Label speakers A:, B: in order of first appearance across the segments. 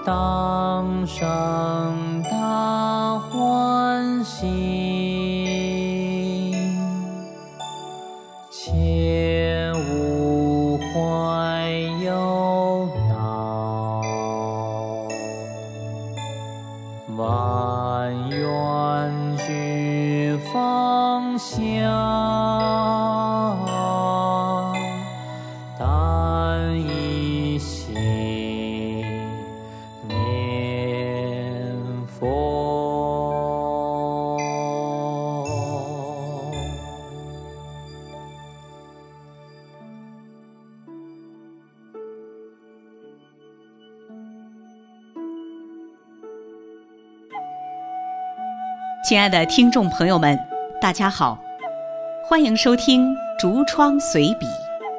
A: 当生大欢喜，切勿怀忧恼，万愿俱放下，但一心念佛。
B: 亲爱的听众朋友们，大家好，欢迎收听竹窗随笔。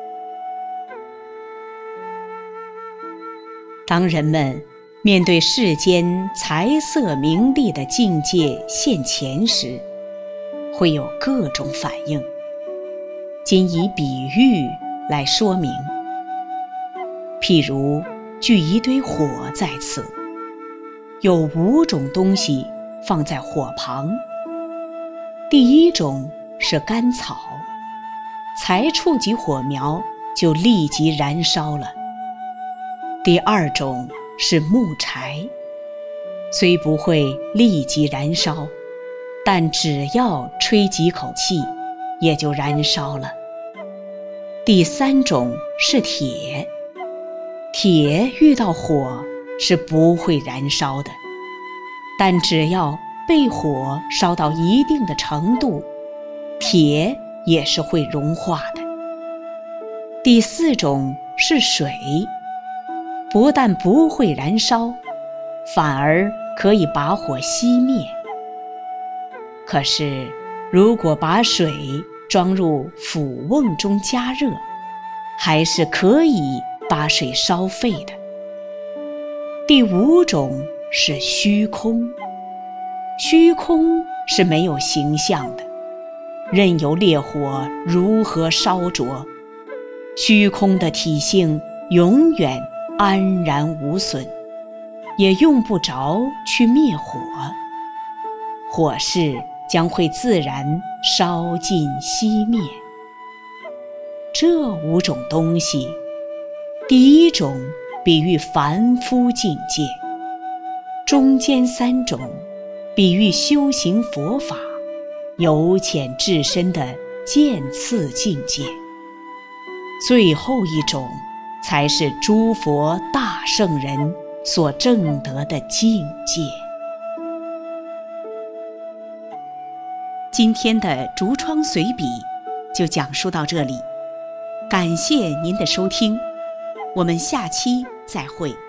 B: 当人们面对世间财色名利的境界现前时，会有各种反应。仅以比喻来说明，譬如聚一堆火在此，有5种东西放在火旁。第一种是干草，才触及火苗就立即燃烧了。第二种是木柴，虽不会立即燃烧，但只要吹几口气也就燃烧了。第三种是铁，铁遇到火是不会燃烧的，但只要被火烧到一定的程度，铁也是会融化的。第四种是水，不但不会燃烧，反而可以把火熄灭。可是，如果把水装入釜瓮中加热，还是可以把水烧沸的。第5种是虚空，虚空是没有形象的，任由烈火如何烧灼，虚空的体性永远安然无损，也用不着去灭火，火势将会自然烧尽熄灭。这5种东西，第一种比喻凡夫境界，中间3种比喻修行佛法由浅至深的渐次境界，最后一种才是诸佛大圣人所证得的境界。今天的竹窗随笔就讲述到这里，感谢您的收听，我们下期再会。